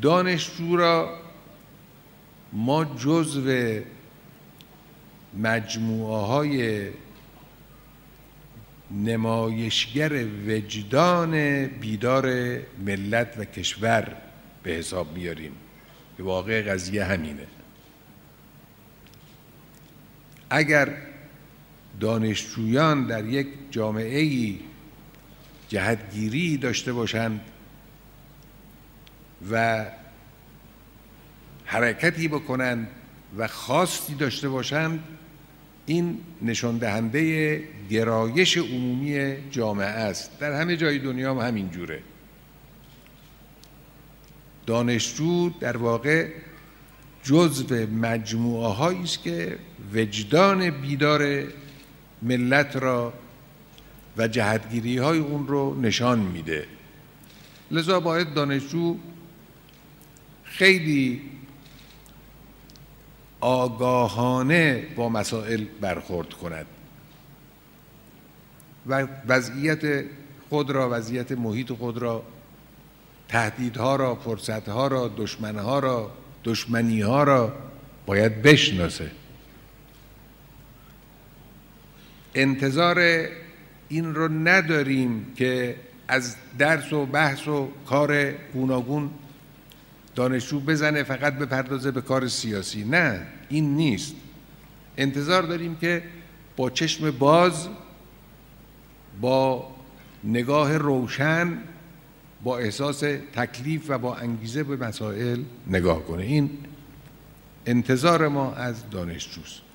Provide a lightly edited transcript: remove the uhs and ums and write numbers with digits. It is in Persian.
دانشجو را ما جزو مجموعه‌های نمایشگر وجدان بیدار ملت و کشور به حساب میاریم که واقع قضیه همینه. اگر دانشجویان در یک جامعه‌ای جهتگیری داشته باشند و حرکتی بکنند و خواستی داشته باشند، این نشان دهنده گرایش عمومی جامعه است. در همه جای دنیا هم همین جوره. دانشجو در واقع جزو مجموعه هایی است که وجدان بیدار ملت را و جهتگیری های اون رو نشان میده. لذا باید دانشجو خیلی آگاهانه با مسائل برخورد کند و وضعیت خود را، وضعیت محیط خود را، تهدیدها را، فرصتها را، دشمنها را، دشمنیها را باید بشناسه. انتظار این رو نداریم که از درس و بحث و کار گوناگون دانشجو بزنه فقط بپردازه به کار سیاسی. نه، این نیست. انتظار داریم که با چشم باز، با نگاه روشن، با احساس تکلیف و با انگیزه به مسائل نگاه کنه. این انتظار ما از دانشجوست.